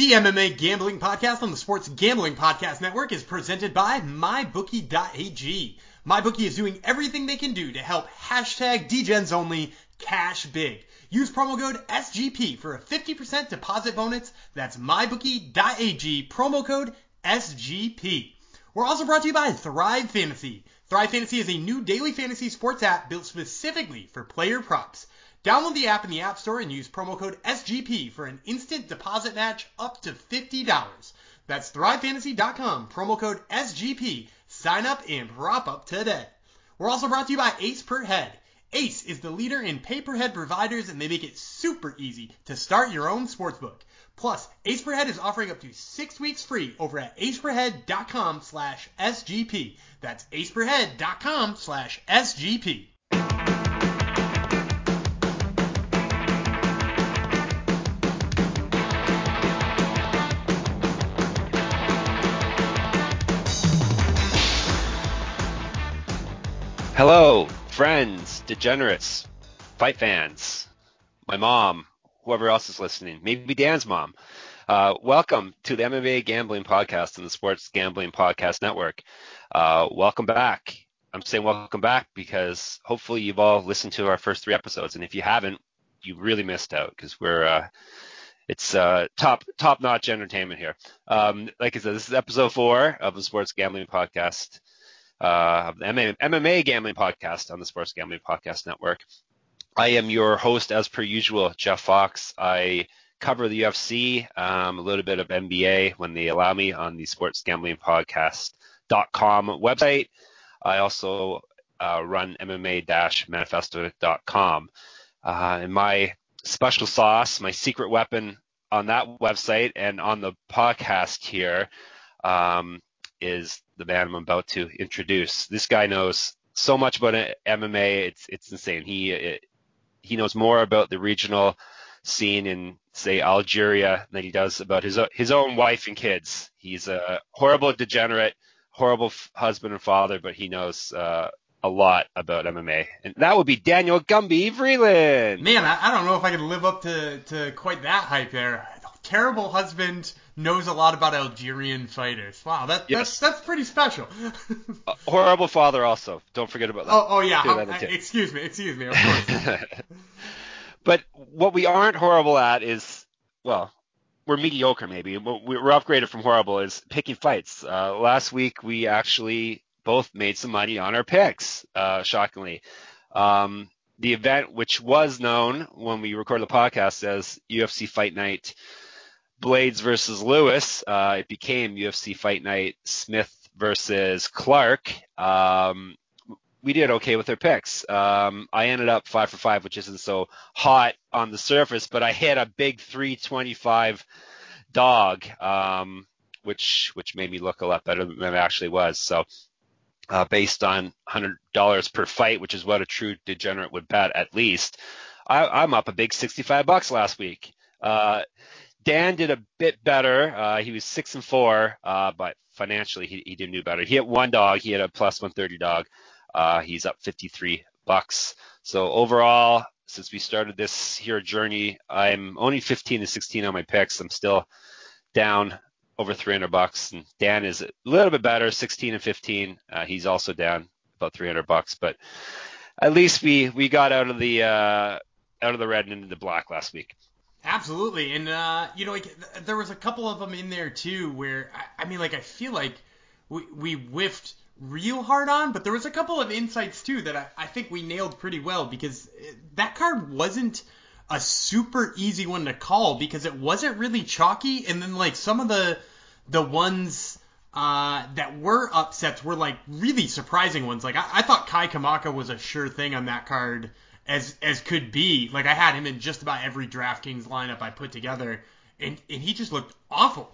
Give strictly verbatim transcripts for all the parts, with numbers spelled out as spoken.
The M M A Gambling Podcast on the Sports Gambling Podcast Network is presented by my bookie dot a g. MyBookie is doing everything they can do to help hashtag Degens only cash big. Use promo code S G P for a fifty percent deposit bonus. That's my bookie dot a g, promo code S G P. We're also brought to you by Thrive Fantasy. Thrive Fantasy is a new daily fantasy sports app built specifically for player props. Download the app in the App Store and use promo code S G P for an instant deposit match up to fifty dollars. That's thrive fantasy dot com, promo code S G P. Sign up and prop up today. We're also brought to you by Ace Per Head. Ace is the leader in pay-per-head providers, and they make it super easy to start your own sportsbook. Plus, Ace Per Head is offering up to six weeks free over at ace per head dot com slash S G P. That's ace per head dot com slash S G P. Hello, friends, degenerates, fight fans, my mom, whoever else is listening, maybe Dan's mom. Uh, welcome to the M M A Gambling Podcast and the Sports Gambling Podcast Network. Uh, welcome back. I'm saying welcome back because hopefully you've all listened to our first three episodes, and if you haven't, you really missed out because we're uh, it's uh, top top notch entertainment here. Um, like I said, this is episode four of the Sports Gambling Podcast. Uh, of the M M A Gambling Podcast on the Sports Gambling Podcast Network. I am your host, as per usual, Jeff Fox. I cover the U F C, um, a little bit of N B A when they allow me on the sports gambling podcast dot com website. I also uh, run M M A manifesto dot com. Uh, and my special sauce, my secret weapon on that website and on the podcast here, um, is the man I'm about to introduce. This guy knows so much about M M A. It's it's insane. He it, he knows more about the regional scene in, say, Algeria than he does about his his own wife and kids. He's a horrible degenerate, horrible f- husband and father, but he knows uh, a lot about M M A. And that would be Daniel Gumby Vreeland. Man, I, I don't know if I can live up to, to quite that hype there. Terrible husband knows a lot about Algerian fighters. Wow, that, yes. that's that's pretty special. uh, horrible father also. Don't forget about that. Oh, oh yeah. How, I, excuse me, excuse me, of course. But what we aren't horrible at is, well, we're mediocre maybe. We're upgraded from horrible is picking fights. Uh, last week we actually both made some money on our picks, uh, shockingly. Um, the event, which was known when we recorded the podcast as U F C Fight Night Blades versus Lewis, uh, it became U F C Fight Night Smith versus Clark. Um, we did okay with our picks. Um, I ended up five for five, which isn't so hot on the surface, but I hit a big three twenty-five dog, um, which which made me look a lot better than it actually was. So uh, based on one hundred dollars per fight, which is what a true degenerate would bet at least, I, I'm up a big sixty-five bucks last week. Uh, Dan did a bit better. Uh, he was six and four, uh, but financially he, he did do better. He hit one dog. He had a plus one thirty dog. Uh, he's up fifty-three bucks. So overall, since we started this here journey, I'm only fifteen to sixteen on my picks. I'm still down over three hundred bucks. And Dan is a little bit better, sixteen and fifteen. Uh, he's also down about three hundred bucks. But at least we we got out of the uh, out of the red and into the black last week. Absolutely, and uh, you know, like th- there was a couple of them in there too, where I, I mean, like I feel like we we whiffed real hard on, but there was a couple of insights too that I, I think we nailed pretty well because that card wasn't a super easy one to call because it wasn't really chalky, and then like some of the the ones uh, that were upsets were like really surprising ones. Like I, I thought Kai Kamaka was a sure thing on that card. As as could be. Like, I had him in just about every DraftKings lineup I put together, and, and he just looked awful.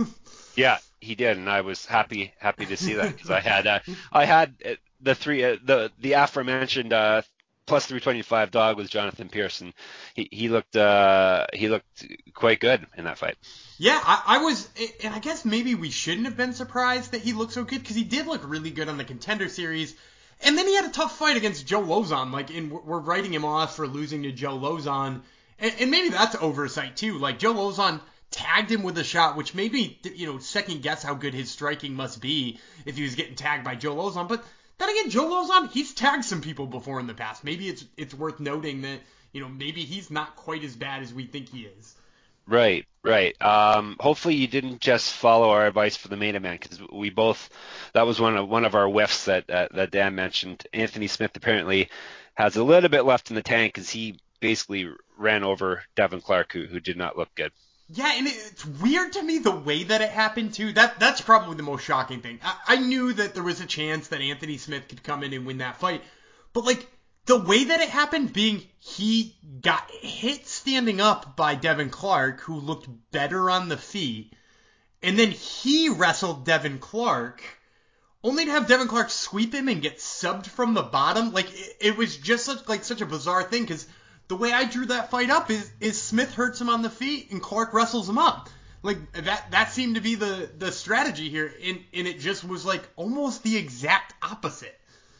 Yeah, he did, and I was happy happy to see that because I had uh, I had the three uh, the the aforementioned uh, plus three twenty-five dog with Jonathan Pearson. He he looked uh, he looked quite good in that fight. Yeah, I, I was, and I guess maybe we shouldn't have been surprised that he looked so good because he did look really good on the Contender Series. And then he had a tough fight against Joe Lauzon, like, and we're writing him off for losing to Joe Lauzon, and, and maybe that's oversight too. Like, Joe Lauzon tagged him with a shot, which made me, you know, second guess how good his striking must be if he was getting tagged by Joe Lauzon. But then again, Joe Lauzon, he's tagged some people before in the past. Maybe it's it's worth noting that, you know, maybe he's not quite as bad as we think he is. Right, right. Um, hopefully you didn't just follow our advice for the main event because we both, that was one of one of our whiffs that uh, that Dan mentioned. Anthony Smith apparently has a little bit left in the tank because he basically ran over Devin Clark, who who did not look good. Yeah, and it's weird to me the way that it happened too. That that's probably the most shocking thing. I, I knew that there was a chance that Anthony Smith could come in and win that fight, but like the way that it happened, being he got hit standing up by Devin Clark, who looked better on the feet, and then he wrestled Devin Clark, only to have Devin Clark sweep him and get subbed from the bottom. Like it, it was just such like such a bizarre thing because the way I drew that fight up is is Smith hurts him on the feet and Clark wrestles him up. Like that that seemed to be the the strategy here, and and it just was like almost the exact opposite.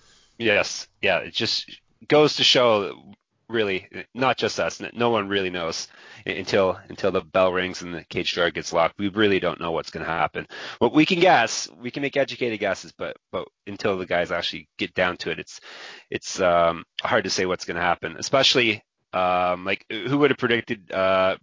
Yes, yeah, it just goes to show, really, not just us, no one really knows until until the bell rings and the cage door gets locked. We really don't know what's going to happen. Well, we can guess, we can make educated guesses, but but until the guys actually get down to it, it's it's um, hard to say what's going to happen. Especially um, like who would have predicted uh,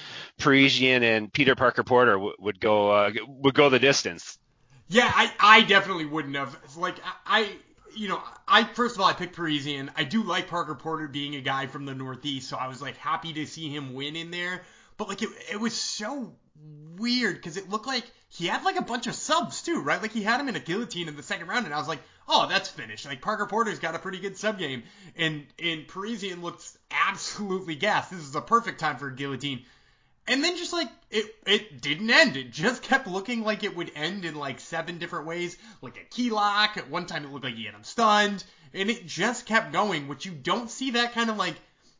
Parisian and Peter Parker Porter w- would go uh, would go the distance. Yeah, I, I definitely wouldn't have. It's like I, I you know, I first of all I picked Parisian. I do like Parker Porter being a guy from the Northeast, so I was like happy to see him win in there. But like it, it was so weird because it looked like he had like a bunch of subs too, right? Like he had him in a guillotine in the second round, and I was like, oh, that's finished. Like Parker Porter's got a pretty good sub game, and and Parisian looks absolutely gassed. This is a perfect time for a guillotine. And then just like it it didn't end. It just kept looking like it would end in like seven different ways. Like a key lock. At one time it looked like he had him stunned. And it just kept going, which you don't see that kind of like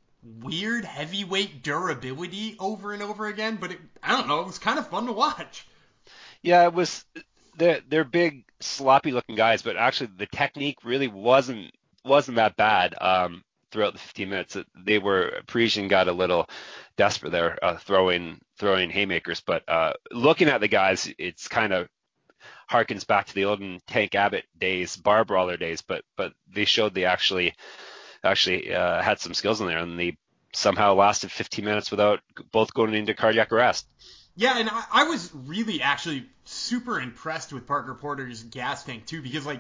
weird heavyweight durability over and over again. But it, I don't know, it was kind of fun to watch. Yeah, it was. They're they're big, sloppy looking guys, but actually the technique really wasn't wasn't that bad. Um, throughout the fifteen minutes, they were Parisian got a little desperate there, uh, throwing throwing haymakers. But uh, looking at the guys, it's kind of harkens back to the olden Tank Abbott days, bar brawler days. But but they showed they actually actually uh, had some skills in there, and they somehow lasted fifteen minutes without both going into cardiac arrest. Yeah, and I, I was really actually super impressed with Parker Porter's gas tank too, because like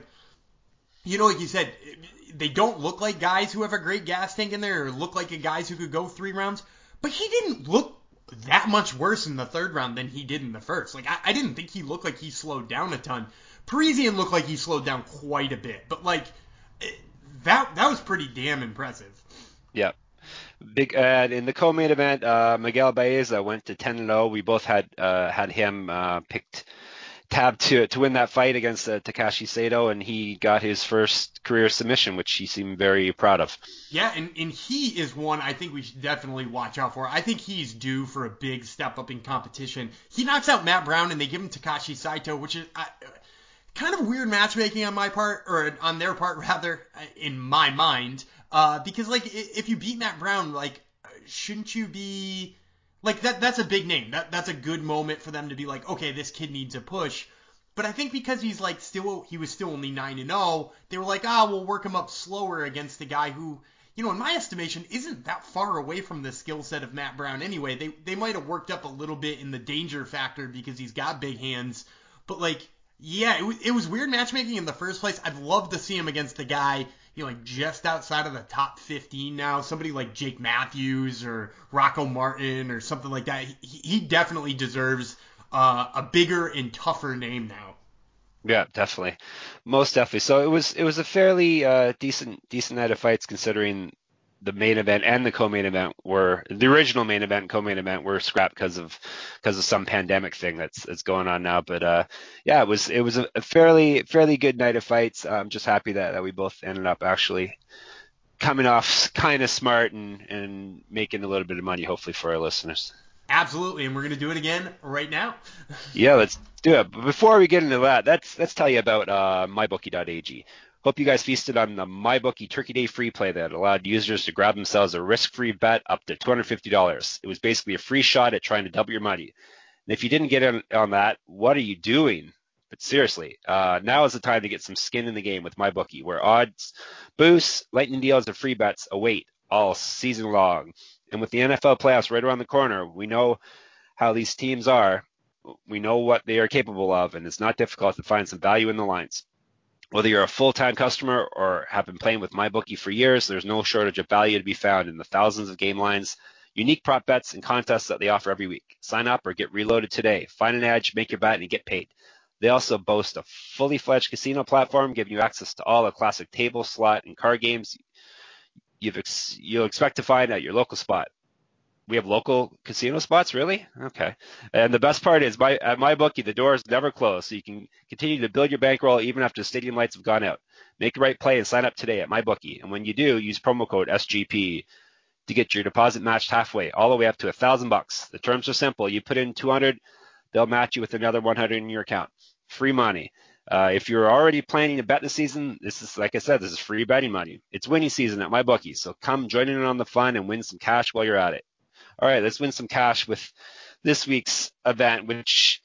you know, like you said, they don't look like guys who have a great gas tank in there or look like a guys who could go three rounds. But he didn't look that much worse in the third round than he did in the first. Like, I, I didn't think he looked like he slowed down a ton. Parisian looked like he slowed down quite a bit. But, like, it, that that was pretty damn impressive. Yeah. Big uh, in the co-main event, uh, Miguel Baeza went to ten and oh. We both had uh, had him uh, picked tab to to win that fight against uh, Takashi Sato, and he got his first career submission, which he seemed very proud of. Yeah, and, and he is one I think we should definitely watch out for. I think he's due for a big step up in competition. He knocks out Matt Brown, and they give him Takashi Saito, which is I, kind of weird matchmaking on my part, or on their part rather, in my mind. Uh, because like if you beat Matt Brown, like shouldn't you be like that? That's a big name. That that's a good moment for them to be like, okay, this kid needs a push. But I think because he's like still he was still only nine and zero, they were like, ah, we'll work him up slower against a guy who, you know, in my estimation, isn't that far away from the skill set of Matt Brown anyway. They they might have worked up a little bit in the danger factor because he's got big hands, but like, yeah, it was it was weird matchmaking in the first place. I'd love to see him against a guy, you know, like just outside of the top fifteen now, somebody like Jake Matthews or Rocco Martin or something like that. He, he definitely deserves uh, a bigger and tougher name now. Yeah, definitely, most definitely. So it was it was a fairly uh, decent decent night of fights considering the main event and the co-main event were the original main event and co-main event were scrapped because of because of some pandemic thing that's that's going on now. But uh, yeah, it was it was a, a fairly fairly good night of fights. I'm just happy that, that we both ended up actually coming off kind of smart and and making a little bit of money, hopefully for our listeners. Absolutely, and we're gonna do it again right now. Yeah, let's do it. But before we get into that, let's let's tell you about uh, my bookie dot a g. Hope you guys feasted on the MyBookie Turkey Day free play that allowed users to grab themselves a risk-free bet up to two hundred fifty dollars. It was basically a free shot at trying to double your money. And if you didn't get in on that, what are you doing? But seriously, uh, now is the time to get some skin in the game with MyBookie, where odds boosts, lightning deals, and free bets await all season long. And with the N F L playoffs right around the corner, we know how these teams are. We know what they are capable of, and it's not difficult to find some value in the lines. Whether you're a full-time customer or have been playing with MyBookie for years, there's no shortage of value to be found in the thousands of game lines, unique prop bets, and contests that they offer every week. Sign up or get reloaded today. Find an edge, make your bet, and get paid. They also boast a fully fledged casino platform, giving you access to all the classic table, slot, and card games you've ex- you'll expect to find at your local spot. We have local casino spots, really? Okay. And the best part is, my, at MyBookie, the doors never close, so you can continue to build your bankroll even after stadium lights have gone out. Make the right play and sign up today at MyBookie. And when you do, use promo code S G P to get your deposit matched halfway, all the way up to a thousand bucks. The terms are simple. You put in two hundred, they'll match you with another one hundred in your account. Free money. Uh, if you're already planning to bet this season, this is, like I said, this is free betting money. It's winning season at MyBookie, so come join in on the fun and win some cash while you're at it. All right, let's win some cash with this week's event, which,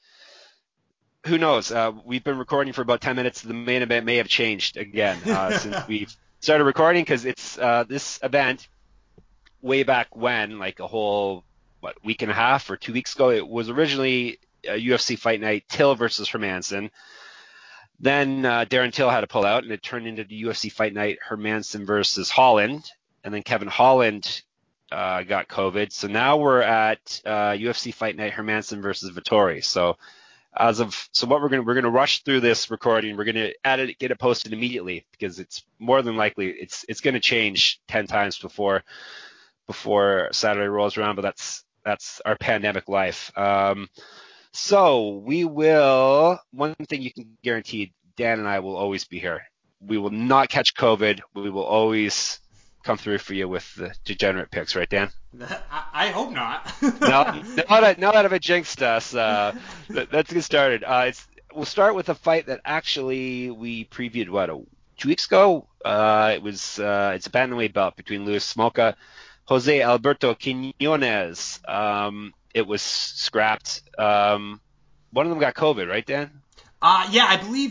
who knows? Uh, we've been recording for about ten minutes. The main event may have changed again uh, since we've started recording, because it's uh, this event way back when, like a whole, what, week and a half or two weeks ago, it was originally a U F C Fight Night, Till versus Hermanson. Then uh, Darren Till had to pull out, and it turned into the U F C Fight Night, Hermanson versus Holland. And then Kevin Holland Uh, got COVID. So now we're at uh, U F C Fight Night, Hermanson versus Vettori. So as of so what we're gonna we're gonna rush through this recording. We're gonna add it, get it posted immediately, because it's more than likely it's it's gonna change ten times before before Saturday rolls around. But that's that's our pandemic life. Um, so we will. One thing you can guarantee, Dan and I will always be here. We will not catch COVID. We will always come through for you with the degenerate picks, right, Dan? I, I hope not. no, now that, now that I've jinxed us, uh, let's get started. Uh, it's, we'll start with a fight that actually we previewed, what, a, two weeks ago? Uh, it was uh, it's a bantamweight bout between Louis Smolka, Jose Alberto Quinones. Um, it was scrapped. Um, one of them got COVID, right, Dan? Uh, yeah, I believe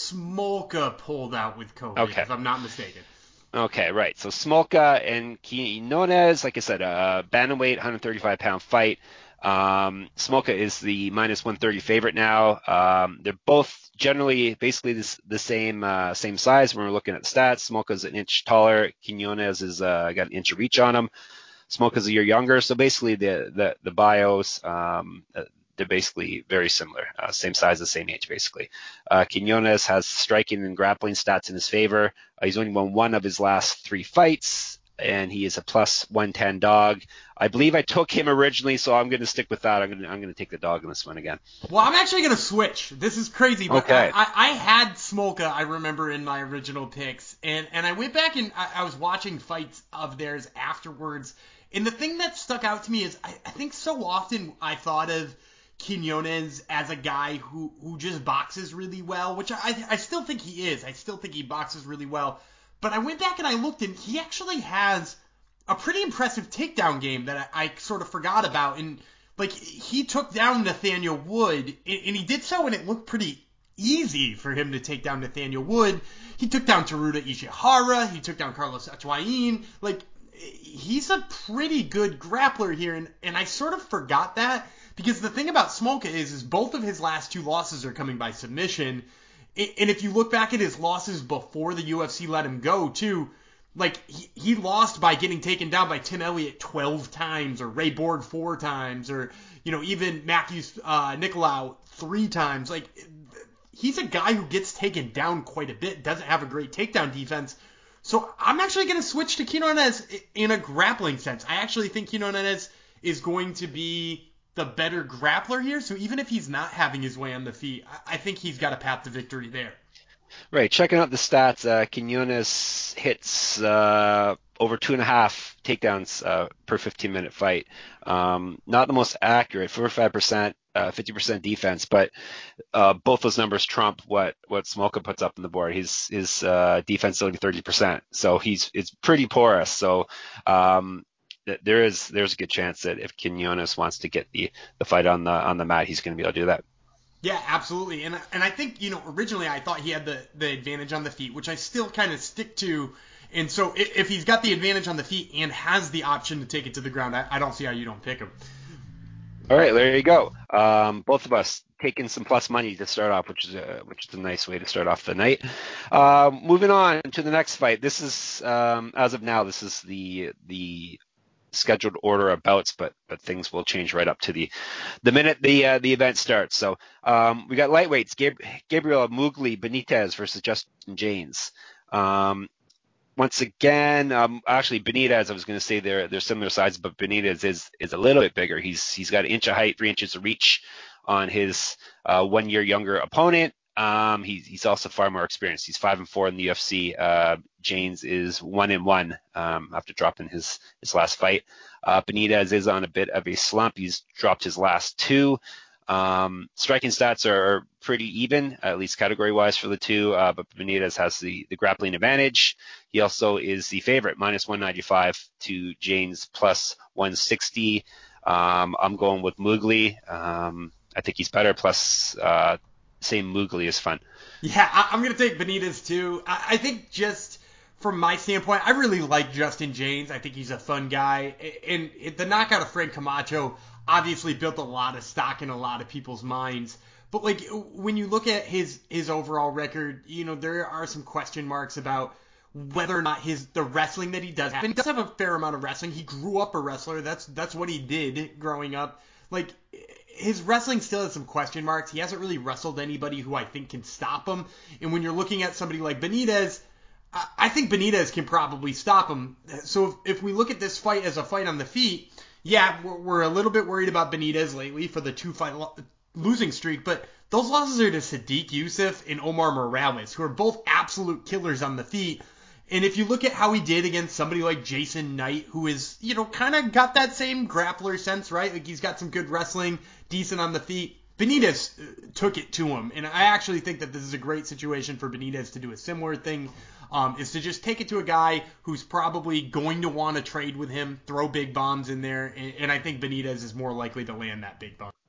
Smolka pulled out with COVID, okay. if I'm not mistaken. Okay, right. So Smolka and Quinones, like I said, a bantamweight, one thirty-five pound fight. Um, Smolka is the minus one thirty favorite now. Um, they're both generally basically this, the same uh, same size when we're looking at the stats. Smolka's an inch taller. Quinones is uh, got an inch of reach on him. Smolka's a year younger. So basically the the, the bios, um, they're basically very similar, uh, same size, the same age, basically. Uh, Quinones has striking and grappling stats in his favor. Uh, he's only won one of his last three fights, and he is a plus one ten dog. I believe I took him originally, so I'm going to stick with that. I'm going to I'm going to take the dog in this one again. Well, I'm actually going to switch. This is crazy, but okay. I, I, I had Smolka, I remember, in my original picks, and, and I went back and I, I was watching fights of theirs afterwards, and the thing that stuck out to me is I, I think so often I thought of Quinones as a guy who, who just boxes really well, which I, I still think he is. I still think he boxes really well. But I went back and I looked, and he actually has a pretty impressive takedown game that I, I sort of forgot about. And, like, he took down Nathaniel Wood, and, and he did so, and it looked pretty easy for him to take down Nathaniel Wood. He took down Teruta Ishihara. He took down Carlos Achuain. Like, he's a pretty good grappler here, and, and I sort of forgot that. Because the thing about Smolka is, is both of his last two losses are coming by submission. And if you look back at his losses before the U F C let him go, too, like, he, he lost by getting taken down by Tim Elliott twelve times, or Ray Borg four times, or, you know, even Matthews uh, Nicolau three times. Like, he's a guy who gets taken down quite a bit, doesn't have a great takedown defense. So I'm actually going to switch to Quinones in a grappling sense. I actually think Quinones is going to be the better grappler here. So even if he's not having his way on the feet, I think he's got a path to victory there. Right. Checking out the stats, uh, Quinones hits uh, over two and a half takedowns uh, per fifteen minute fight. Um, not the most accurate, forty-five percent, uh, fifty percent defense, but uh, both those numbers trump what what Smolka puts up on the board. His his uh, defense is only thirty percent, so he's it's pretty porous. So um, th- there is there's a good chance that if Quinones wants to get the, the fight on the on the mat, he's going to be able to do that. Yeah, absolutely. And and I think, you know, originally I thought he had the, the advantage on the feet, which I still kind of stick to. And so if, if he's got the advantage on the feet and has the option to take it to the ground, I, I don't see how you don't pick him. All right, there you go. Um, both of us taking some plus money to start off, which is a, which is a nice way to start off the night. Um, moving on to the next fight. This is um, as of now, this is the the scheduled order of bouts, but but things will change right up to the the minute the uh, the event starts. So um, we got lightweights: Gab- Gabriel Mugli Benitez versus Justin James. Um, Once again, um, actually Benitez, I was going to say they're they're similar sizes, but Benitez is is a little bit bigger. He's he's got an inch of height, three inches of reach on his uh, one year younger opponent. Um, he's he's also far more experienced. He's five and four in the U F C. Uh, James is one and one um, after dropping his his last fight. Uh, Benitez is on a bit of a slump. He's dropped his last two. Um, striking stats are pretty even, at least category-wise for the two, uh, but Benitez has the, the grappling advantage. He also is the favorite, minus one ninety-five to James plus one sixty. Um, I'm going with Mugli. Um, I think he's better, plus uh, same Mugli is fun. Yeah, I, I'm going to take Benitez too. I, I think just from my standpoint, I really like Justin James. I think he's a fun guy. And, and the knockout of Frank Camacho obviously built a lot of stock in a lot of people's minds. But like when you look at his his overall record, you know, there are some question marks about whether or not his the wrestling that he does have. And he does have a fair amount of wrestling. He grew up a wrestler. That's that's what he did growing up. Like his wrestling still has some question marks. He hasn't really wrestled anybody who I think can stop him. And when you're looking at somebody like Benitez, I think Benitez can probably stop him. So if, if we look at this fight as a fight on the feet, yeah, we're, we're a little bit worried about Benitez lately for the two fight lo- losing streak, but those losses are to Sadiq Youssef and Omar Morales, who are both absolute killers on the feet. And if you look at how he did against somebody like Jason Knight, who is, you know, kind of got that same grappler sense, right? Like he's got some good wrestling, decent on the feet. Benitez took it to him, and I actually think that this is a great situation for Benitez to do a similar thing, um, is to just take it to a guy who's probably going to want to trade with him, throw big bombs in there, and, and I think Benitez is more likely to land that big bomb.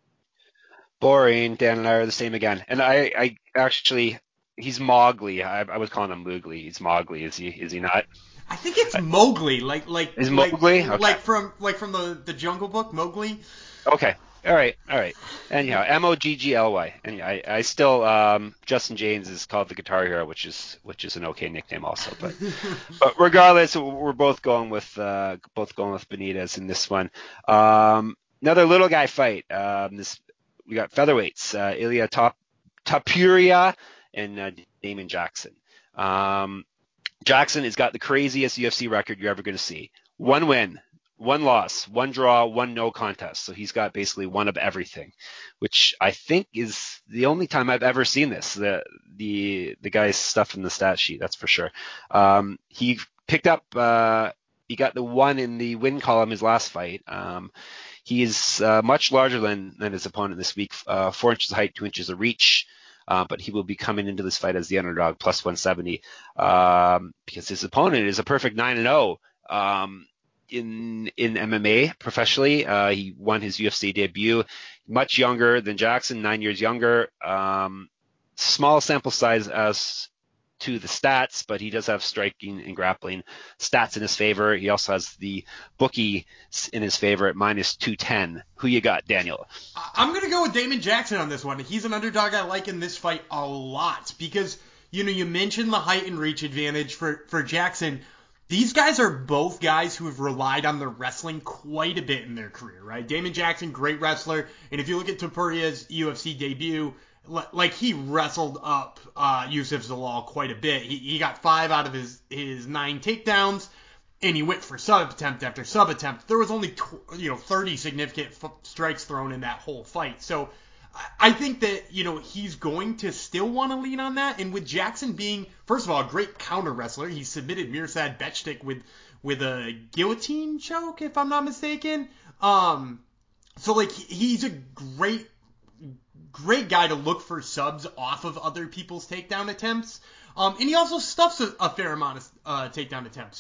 Boring. Dan and I are the same again. And I, I actually, he's Mowgli. I, I was calling him Mowgli. He's Mowgli. Is he? Is he not? I think it's Mowgli, like like Is like Mowgli? Okay. like from like from the, the Jungle Book, Mowgli. Okay. All right. All right. Anyhow, M O G G L Y. And I, I still, um, Justin James is called the Guitar Hero, which is which is an okay nickname also. But but regardless, we're both going with uh, both going with Benitez in this one. Um, another little guy fight. Um, this we got featherweights. Uh, Ilya Top Tapuria and uh, Damon Jackson. Um, Jackson has got the craziest U F C record you're ever going to see. One win, one loss, one draw, one no contest. So he's got basically one of everything, which I think is the only time I've ever seen this. The the the guy's stuff in the stat sheet, that's for sure. Um, he picked up. Uh, he got the one in the win column his last fight. Um, he is uh, much larger than than his opponent this week. Uh, four inches of height, two inches of reach. Uh, but he will be coming into this fight as the underdog, plus one seventy, um, because his opponent is a perfect nine and oh um, in in M M A professionally. Uh, he won his U F C debut, much younger than Jackson, nine years younger. Um, small sample size as to the stats, but he does have striking and grappling stats in his favor. He also has the bookie in his favor at minus two ten. Who you got, Daniel? I'm going to go with Damon Jackson on this one. He's an underdog I like in this fight a lot because, you know, you mentioned the height and reach advantage for, for Jackson. These guys are both guys who have relied on their wrestling quite a bit in their career, right? Damon Jackson, great wrestler. And if you look at Topuria's U F C debut, like he wrestled up uh, Youssef Zalal quite a bit. He, he got five out of his, his nine takedowns, and he went for sub attempt after sub attempt. There was only tw- you know thirty significant f- strikes thrown in that whole fight. So I think that you know he's going to still want to lean on that. And with Jackson being, first of all, a great counter wrestler, he submitted Mirsad Bektic with with a guillotine choke, if I'm not mistaken. Um, so like he's a great. Great guy to look for subs off of other people's takedown attempts. Um, and he also stuffs a, a fair amount of uh, takedown attempts. So,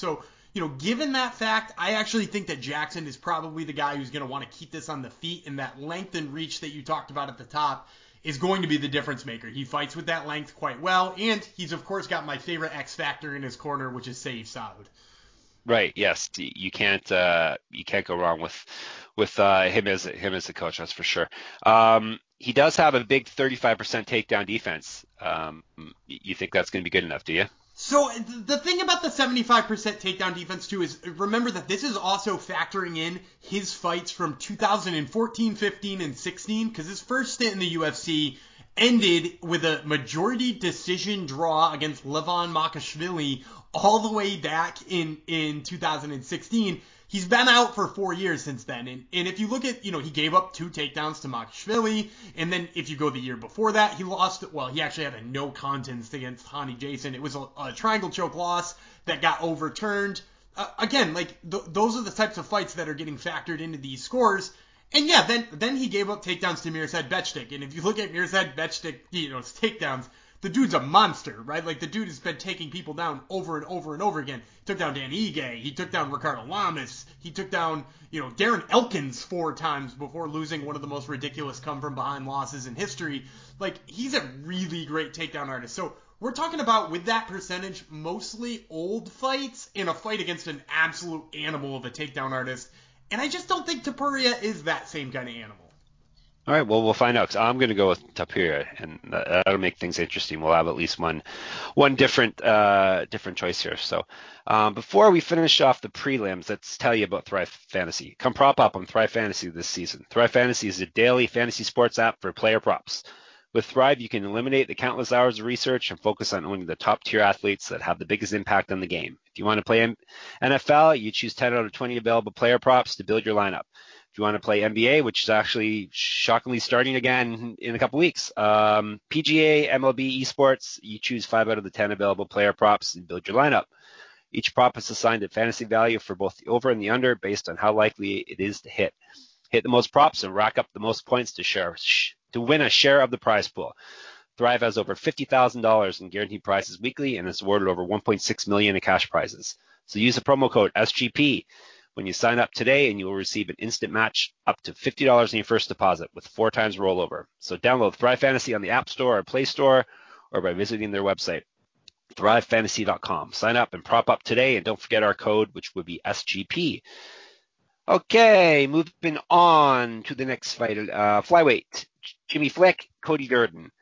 you know, given that fact, I actually think that Jackson is probably the guy who's going to want to keep this on the feet, and that length and reach that you talked about at the top is going to be the difference maker. He fights with that length quite well, and he's, of course, got my favorite X factor in his corner, which is Sayif Saud. Right. Yes. You can't uh, you can't go wrong with with uh, him as him as a coach. That's for sure. Um, he does have a big thirty-five percent takedown defense. Um, you think that's going to be good enough? Do you? So the thing about the seventy-five percent takedown defense too is remember that this is also factoring in his fights from two thousand fourteen, fifteen, and sixteen, because his first stint in the U F C ended with a majority decision draw against Levon Makashvili all the way back in, in two thousand sixteen. He's been out for four years since then. And, and if you look at, you know, he gave up two takedowns to Makashvili. And then if you go the year before that, he lost, well, he actually had a no contest against Hani Jason. It was a, a triangle choke loss that got overturned. Uh, again, like th- those are the types of fights that are getting factored into these scores. And yeah, then then he gave up takedowns to Mirsad Bektic. And if you look at Mirsad Bektic, you know, his takedowns, the dude's a monster, right? Like the dude has been taking people down over and over and over again. He took down Dan Ige. He took down Ricardo Lamas. He took down, you know, Darren Elkins four times before losing one of the most ridiculous come from behind losses in history. Like he's a really great takedown artist. So we're talking about, with that percentage, mostly old fights in a fight against an absolute animal of a takedown artist. And I just don't think Topuria is that same kind of animal. All right, well, we'll find out. 'Cause I'm going to go with Topuria, and that'll make things interesting. We'll have at least one, one different, uh, different choice here. So, um, before we finish off the prelims, let's tell you about Thrive Fantasy. Come prop up on Thrive Fantasy this season. Thrive Fantasy is a daily fantasy sports app for player props. With Thrive, you can eliminate the countless hours of research and focus on owning the top-tier athletes that have the biggest impact on the game. If you want to play N F L, you choose ten out of twenty available player props to build your lineup. If you want to play N B A, which is actually shockingly starting again in a couple weeks, um, P G A, M L B, esports, you choose five out of the ten available player props and build your lineup. Each prop is assigned a fantasy value for both the over and the under based on how likely it is to hit. Hit the most props and rack up the most points to share to win a share of the prize pool. Thrive has over fifty thousand dollars in guaranteed prizes weekly and has awarded over one point six million dollars in cash prizes. So use the promo code S G P when you sign up today, and you will receive an instant match up to fifty dollars in your first deposit with four times rollover. So download Thrive Fantasy on the App Store or Play Store, or by visiting their website, thrive fantasy dot com. Sign up and prop up today, and don't forget our code, which would be S G P. Okay, moving on to the next fight. Uh, flyweight, Jimmy Flick, Cody Durden.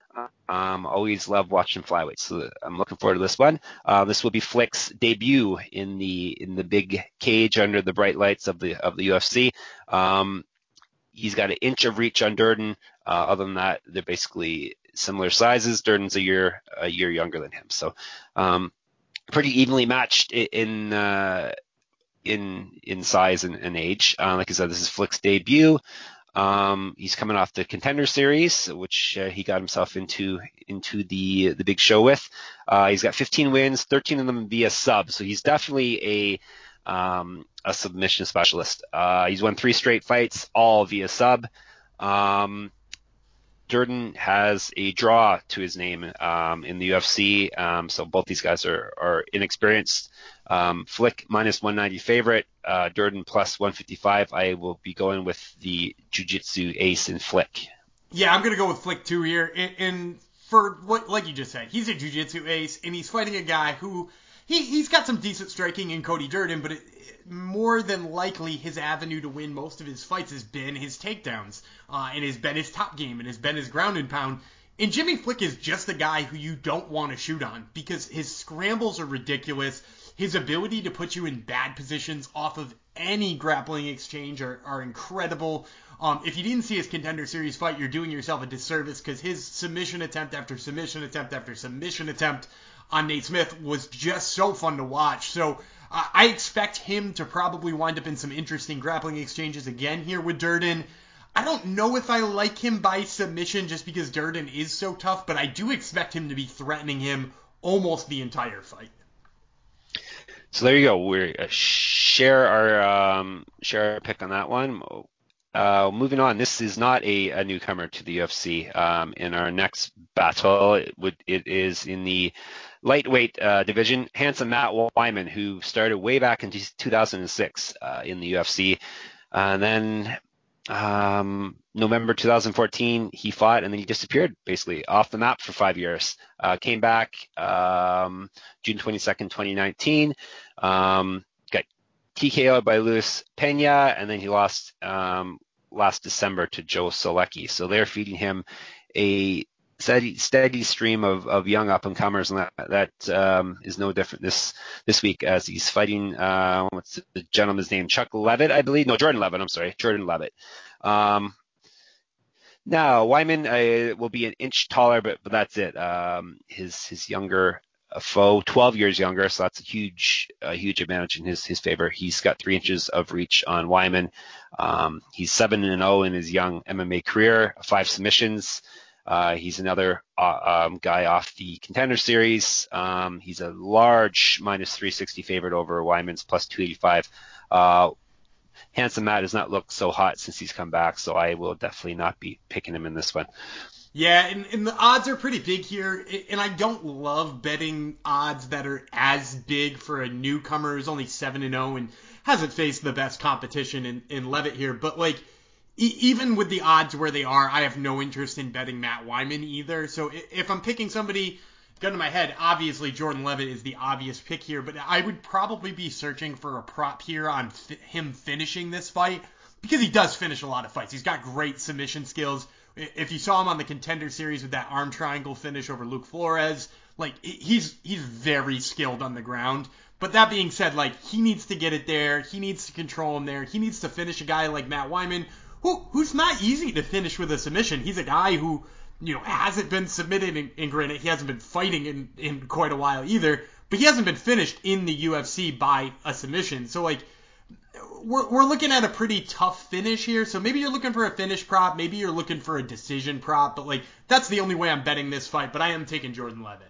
Um, always love watching flyweights, so I'm looking forward to this one. Uh, this will be Flick's debut in the in the big cage under the bright lights of the of the U F C. Um, he's got an inch of reach on Durden. Uh, other than that, they're basically similar sizes. Durden's a year a year younger than him, so um, pretty evenly matched in uh, in in size and, and age. Uh, like I said, this is Flick's debut. Um, he's coming off the Contender Series, which uh, he got himself into into the the big show with. Uh, he's got fifteen wins, thirteen of them via sub, so he's definitely a um, a submission specialist. Uh, he's won three straight fights, all via sub. Um, Durden has a draw to his name um, in the U F C, um, so both these guys are are inexperienced. Um, Flick minus one ninety favorite, uh, Durden plus one fifty-five. I will be going with the jiu-jitsu ace in Flick. Yeah, I'm going to go with Flick too here. And, and for what, like you just said, he's a jiu-jitsu ace, and he's fighting a guy who, he, he's got some decent striking in Cody Durden, but it, more than likely his avenue to win most of his fights has been his takedowns, uh, and has been his top game, and has been his ground and pound. And Jimmy Flick is just a guy who you don't want to shoot on because his scrambles are ridiculous. His ability to put you in bad positions off of any grappling exchange are, are incredible. Um, if you didn't see his Contender Series fight, you're doing yourself a disservice because his submission attempt after submission attempt after submission attempt on Nate Smith was just so fun to watch. So uh, I expect him to probably wind up in some interesting grappling exchanges again here with Durden. I don't know if I like him by submission just because Durden is so tough, but I do expect him to be threatening him almost the entire fight. So there you go. We uh, share our um, share our pick on that one. uh, moving on. This is not a, a newcomer to the U F C. Um, in our next battle, it, would, it is in the lightweight uh, division. Handsome Matt Wyman, who started way back in two thousand six uh, in the U F C. And then um, November two thousand fourteen, he fought and then he disappeared basically off the map for five years. Uh, came back um, June twenty-second, twenty nineteen. Um, got T K O'd by Luis Pena, and then he lost um, last December to Joe Solecki. So they're feeding him a steady, steady stream of, of young up and comers, and that, that um, is no different this this week as he's fighting. Uh, what's the gentleman's name? Chuck Levitt, I believe. No, Jordan Levitt. I'm sorry, Jordan Levitt. Um, now Wyman uh, will be an inch taller, but but that's it. Um, his his younger foe, twelve years younger, so that's a huge a huge advantage in his his favor. He's got three inches of reach on Wyman. Um, he's seven and zero in his young M M A career, five submissions. Uh, he's another uh, um, guy off the Contender Series. Um, he's a large minus three sixty favorite over Wyman's plus two eighty-five. Uh, Handsome Matt has not looked so hot since he's come back, so I will definitely not be picking him in this one. Yeah, and, and the odds are pretty big here, and I don't love betting odds that are as big for a newcomer who's only seven and oh and hasn't faced the best competition in, in Levitt here, but like, e- even with the odds where they are, I have no interest in betting Matt Wyman either, so if I'm picking somebody, gun to my head, obviously Jordan Levitt is the obvious pick here, but I would probably be searching for a prop here on fi- him finishing this fight, because he does finish a lot of fights. He's got great submission skills. If you saw him on the Contender Series with that arm triangle finish over Luke Flores, like, he's he's very skilled on the ground. But that being said, like, he needs to get it there. He needs to control him there. He needs to finish a guy like Matt Wyman, who who's not easy to finish with a submission. He's a guy who, you know, hasn't been submitted, and, and granted, he hasn't been fighting in, in quite a while either, but he hasn't been finished in the U F C by a submission. So, like, We're, we're looking at a pretty tough finish here, so maybe you're looking for a finish prop, maybe you're looking for a decision prop, but like that's the only way I'm betting this fight. But I am taking Jordan Levitt.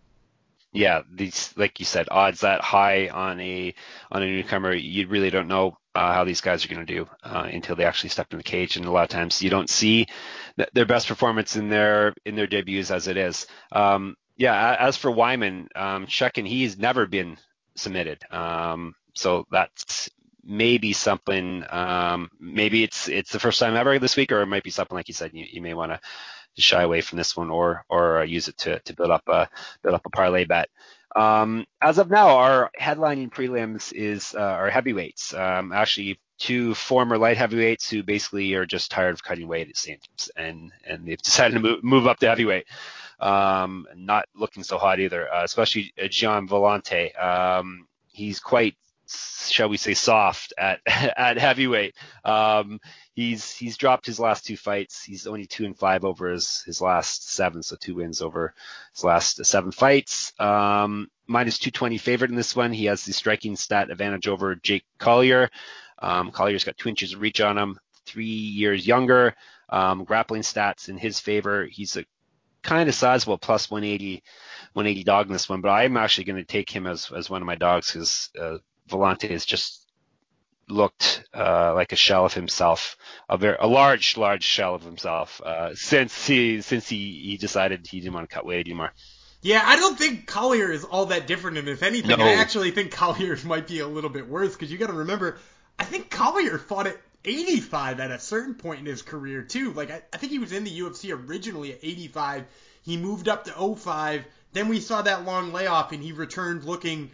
Yeah, these, like you said, odds that high on a on a newcomer, you really don't know uh, how these guys are going to do uh, until they actually step in the cage, and a lot of times you don't see th- their best performance in their in their debuts as it is. Um, yeah, as for Wyman, um, checking, he's never been submitted, um, so that's maybe something. Um, maybe it's it's the first time ever this week, or it might be something like you said. You, you may want to shy away from this one, or or use it to to build up a build up a parlay bet. Um, as of now, our headlining prelims is uh, our heavyweights. Um, actually, two former light heavyweights who basically are just tired of cutting weight, it seems, and and they've decided to move, move up to heavyweight. Um, not looking so hot either, uh, especially Gian Villante. Um, he's quite, shall we say, soft at at heavyweight. Um, he's he's dropped his last two fights. He's only two and five over his his last seven, so two wins over his last seven fights. Um, minus two twenty favorite in this one. He has the striking stat advantage over Jake Collier. Um, Collier's got two inches of reach on him, three years younger. Um, grappling stats in his favor. He's a kind of sizable plus one eighty dog in this one, but I'm actually going to take him as as one of my dogs because uh, Villante has just looked uh, like a shell of himself, a very a large, large shell of himself uh, since he since he, he decided he didn't want to cut weight anymore. Yeah, I don't think Collier is all that different, and if anything, No. I actually think Collier might be a little bit worse because you got to remember, I think Collier fought at eighty-five at a certain point in his career too. Like I, I think he was in the U F C originally at eighty-five. He moved up to oh five. Then we saw that long layoff, and he returned looking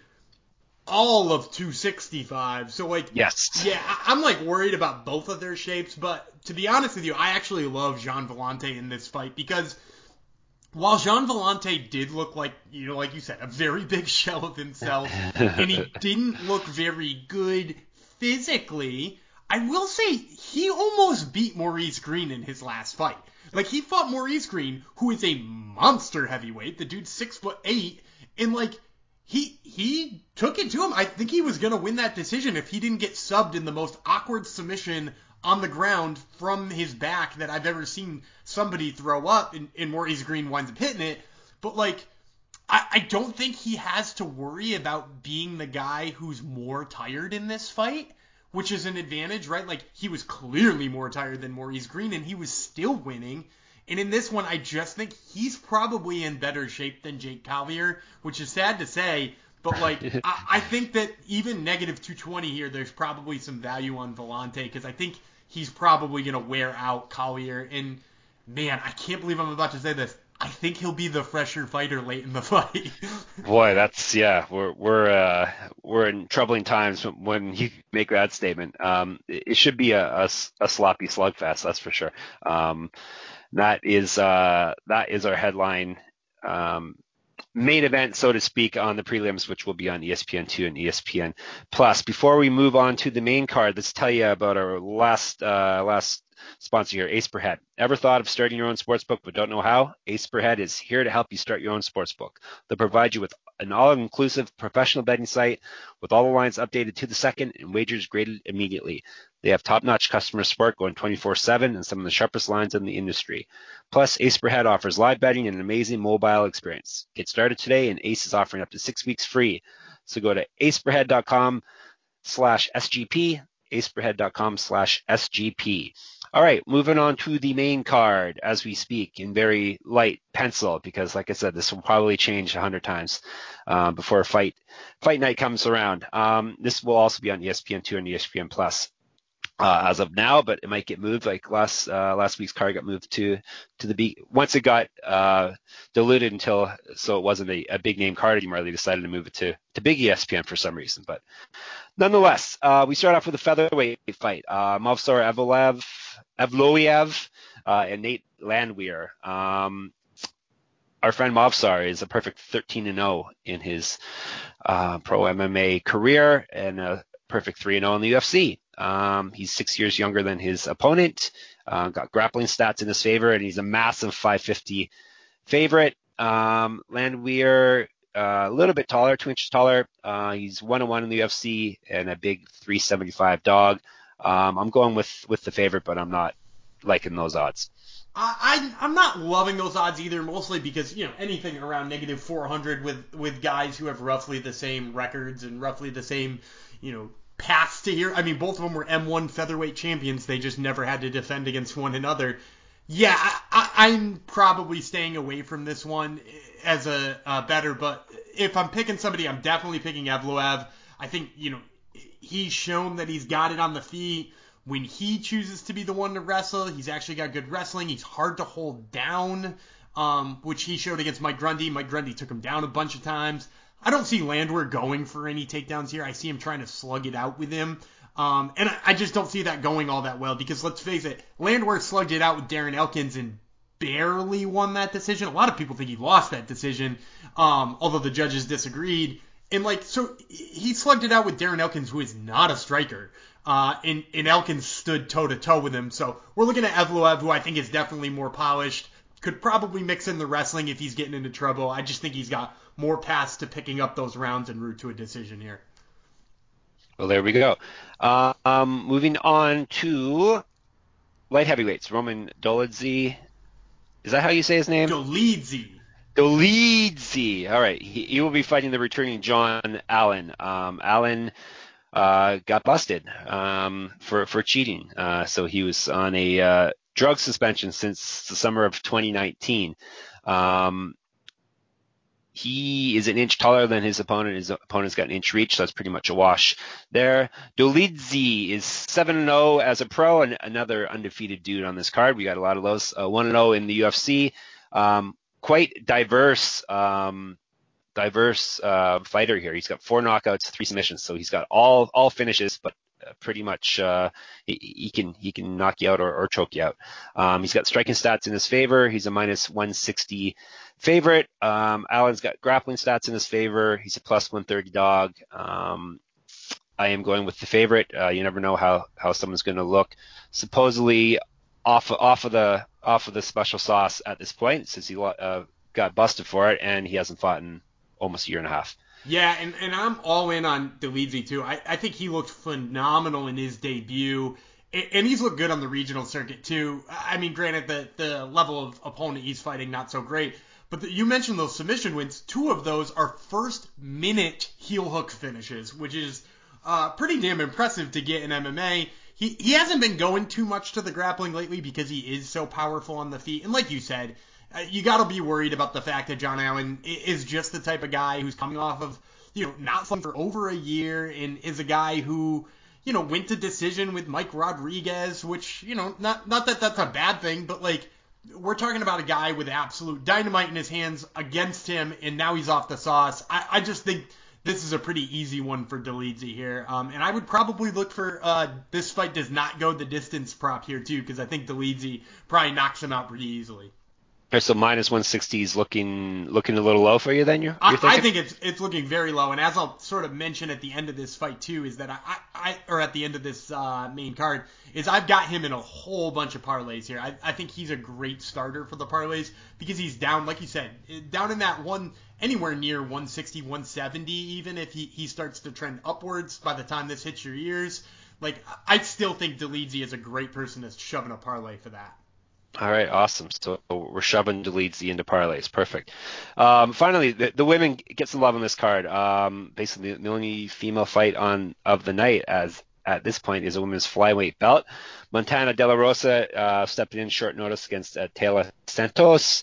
all of two sixty-five. So, like, yes, yeah, I- I'm, like, worried about both of their shapes. But to be honest with you, I actually love Gian Villante in this fight because while Gian Villante did look like, you know, like you said, a very big shell of himself, and he didn't look very good physically, I will say he almost beat Maurice Green in his last fight. Like, he fought Maurice Green, who is a monster heavyweight. The dude's six foot eight, and like, he he took it to him. I think he was gonna win that decision if he didn't get subbed in the most awkward submission on the ground from his back that I've ever seen somebody throw up, and, and Maurice Green winds up hitting it. But like, I, I don't think he has to worry about being the guy who's more tired in this fight. which is an advantage, right? Like, he was clearly more tired than Maurice Green, and he was still winning. And in this one, I just think he's probably in better shape than Jake Collier, which is sad to say. But, like, I, I think that even negative two twenty here, there's probably some value on Vellante, because I think he's probably going to wear out Collier. And, man, I can't believe I'm about to say this. I think he'll be the fresher fighter late in the fight. Boy, that's yeah. We're we're uh, we're in troubling times when you make that statement. Um, it, it should be a, a, a sloppy slugfest, that's for sure. Um, that is uh, that is our headline um, main event, so to speak, on the prelims, which will be on E S P N two and E S P N Plus. Before we move on to the main card, let's tell you about our last uh, last. sponsor here, Ace Per Head. Ever thought of starting your own sportsbook but don't know how? Ace Per Head is here to help you start your own sportsbook. They'll provide you with an all-inclusive professional betting site with all the lines updated to the second and wagers graded immediately. They have top-notch customer support going twenty-four seven and some of the sharpest lines in the industry. Plus, Ace Per Head offers live betting and an amazing mobile experience. Get started today, and Ace is offering up to six weeks free. So go to aceperhead.com slash SGP, aceperhead.com slash SGP. All right, moving on to the main card as we speak in very light pencil, because like I said, this will probably change a hundred times uh, before fight fight night comes around. Um, this will also be on E S P N two and E S P N Plus uh, as of now, but it might get moved. Like last uh, last week's card got moved to to the B once it got uh, diluted until so it wasn't a, a big name card anymore. They decided to move it to to big E S P N for some reason, but. Nonetheless, uh, we start off with a featherweight fight. Uh, Movsar Evloev, Evloev uh, and Nate Landwehr. Um, our friend Movsar is a perfect thirteen and oh in his uh, pro M M A career and a perfect three and oh in the U F C. Um, he's six years younger than his opponent, uh, got grappling stats in his favor, and he's a massive five fifty favorite. Um, Landwehr, Uh, a little bit taller, two inches taller. Uh, he's one and one in the U F C and a big three seventy-five dog. Um, I'm going with, with the favorite, but I'm not liking those odds. I, I I'm not loving those odds either, mostly because, you know, anything around negative four hundred with with guys who have roughly the same records and roughly the same, you know, paths to here. I mean, both of them were M one featherweight champions. They just never had to defend against one another. Yeah, I, I, I'm probably staying away from this one as a, a better, but if I'm picking somebody, I'm definitely picking Evloev. I think, you know, he's shown that he's got it on the feet. When he chooses to be the one to wrestle, he's actually got good wrestling. He's hard to hold down, um, which he showed against Mike Grundy. Mike Grundy took him down a bunch of times. I don't see Landwehr going for any takedowns here. I see him trying to slug it out with him. Um, and I, I just don't see that going all that well because let's face it, Landwehr slugged it out with Darren Elkins and barely won that decision. A lot of people think he lost that decision, um, although the judges disagreed. And like, so he slugged it out with Darren Elkins, who is not a striker. Uh, and, and Elkins stood toe to toe with him. So we're looking at Evloev, who I think is definitely more polished. Could probably mix in the wrestling if he's getting into trouble. I just think he's got more paths to picking up those rounds en route to a decision here. Well, there we go. Uh, um, moving on to light heavyweights. Roman Dolidze. Is that how you say his name? Dolidze. Dolidze. All right. He, he will be fighting the returning John Allen. Um, Allen uh, got busted um, for, for cheating. Uh, so he was on a uh, drug suspension since the summer of twenty nineteen. Um, He is an inch taller than his opponent. His opponent's got an inch reach, so that's pretty much a wash there. Dolidze is seven and oh as a pro, and another undefeated dude on this card. We got a lot of those. Uh, one and oh in the U F C. Um, quite diverse, um, diverse uh, fighter here. He's got four knockouts, three submissions, so he's got all all finishes, but pretty much uh, he, he can he can knock you out or, or choke you out. Um, he's got striking stats in his favor. He's a minus one sixty favorite. Um, Allen's got grappling stats in his favor. He's a plus one thirty dog. Um, I am going with the favorite. Uh, you never know how, how someone's going to look. Supposedly off off of the off of the special sauce at this point, since he uh, got busted for it, and he hasn't fought in almost a year and a half. Yeah, and, and I'm all in on Dolidze too. I, I think he looked phenomenal in his debut, and, and he's looked good on the regional circuit too. I mean, granted, the, the level of opponent he's fighting not so great, but the, you mentioned those submission wins. Two of those are first minute heel hook finishes, which is Uh, pretty damn impressive to get in M M A. He, he hasn't been going too much to the grappling lately because he is so powerful on the feet. And like you said, uh, you got to be worried about the fact that John Allen is just the type of guy who's coming off of, you know, not fighting for over a year and is a guy who, you know, went to decision with Mike Rodriguez, which, you know, not not that that's a bad thing, but like, we're talking about a guy with absolute dynamite in his hands against him, and now he's off the sauce. I, I just think this is a pretty easy one for Dolidze here. Um, and I would probably look for uh, this fight does not go the distance prop here, too, because I think Dolidze probably knocks him out pretty easily. Okay, so minus one sixty is looking looking a little low for you then, you're, you're I, I think it's it's looking very low. And as I'll sort of mention at the end of this fight, too, is that I, I or at the end of this uh, main card, is I've got him in a whole bunch of parlays here. I, I think he's a great starter for the parlays because he's down, like you said, down in that one, anywhere near one sixty, one seventy, even if he, he starts to trend upwards by the time this hits your ears. Like, I still think Dolidze is a great person to shove in a parlay for that. All right, awesome. So we're shoving Dolidze into parlays. Perfect. Um, finally, the, the women get some love on this card. Um, basically, the only female fight on of the night, as at this point, is a women's flyweight belt. Montana De La Rosa uh, stepping in short notice against uh, Taylor Santos.